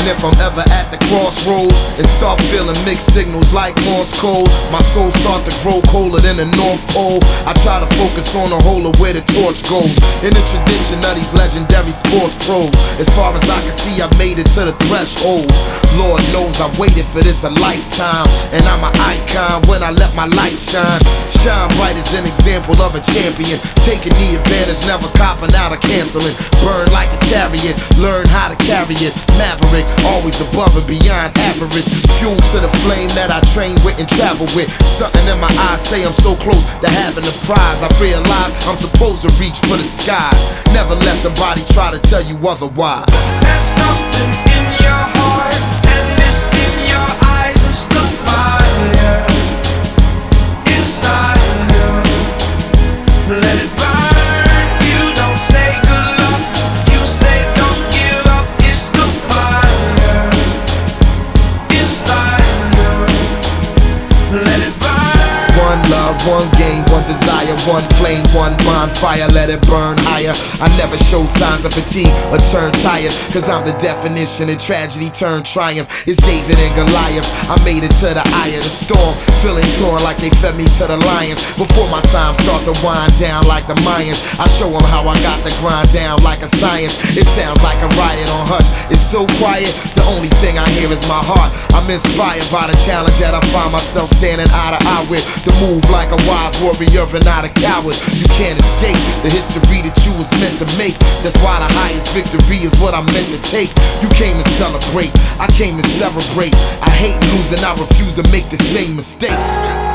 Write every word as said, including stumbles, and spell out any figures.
And if I'm ever at the crossroads and start feeling mixed signals like Morse code, my soul start to grow colder than the North Pole. I try to focus on the whole of where the torch goes, in the tradition of these legendary sports pros. As far as I can see, I made it to the threshold. Lord knows I waited for this a lifetime, and I'm an icon when I let my light shine. Shine bright as an example of a champion, taking the advantage, never copping out or canceling. Burn like a chariot, learn how to carry it. Maverick, always above and beyond average. Fuel to the flame that I train with and travel with. Something in my eyes say I'm so close to having the prize. I realize I'm supposed to reach for the skies. Never let somebody try to tell you otherwise. There's something in your heart, and it's in your eyes. It's the fire inside of you. Let it burn. You don't say good luck, you say don't give up. It's the fire inside of you. Let it burn. One love, one game, one desire, one flame, one bonfire, let it burn higher. I never show signs of fatigue or turn tired, cause I'm the definition of tragedy turned triumph. It's David and Goliath, I made it to the eye of the storm, feeling torn like they fed me to the lions. Before my time start to wind down like the Mayans, I show them how I got to grind down like a science. It sounds like a riot on hush, it's so quiet, the only thing I hear is my heart. I'm inspired by the challenge that I find myself standing eye to eye with. The move like a wise warrior and not a coward. You can't escape the history that you was meant to make. That's why the highest victory is what I'm meant to take. You came to celebrate, I came to celebrate. I hate losing, I refuse to make the same mistakes.